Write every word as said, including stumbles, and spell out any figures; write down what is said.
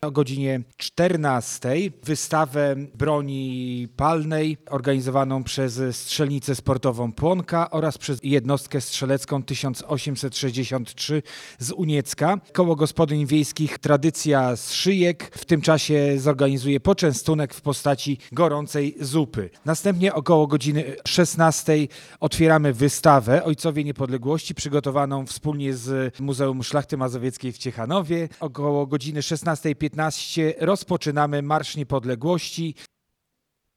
O godzinie czternastej wystawę broni palnej organizowaną przez Strzelnicę Sportową Płonka oraz przez jednostkę strzelecką tysiąc osiemset sześćdziesiąt trzy z Uniecka. Koło Gospodyń Wiejskich Tradycja z Szyjek w tym czasie zorganizuje poczęstunek w postaci gorącej zupy. Następnie około godziny szesnastej otwieramy wystawę Ojcowie Niepodległości przygotowaną wspólnie z Muzeum Szlachty Mazowieckiej w Ciechanowie. Około godziny szesnastej piętnaście rozpoczynamy Marsz Niepodległości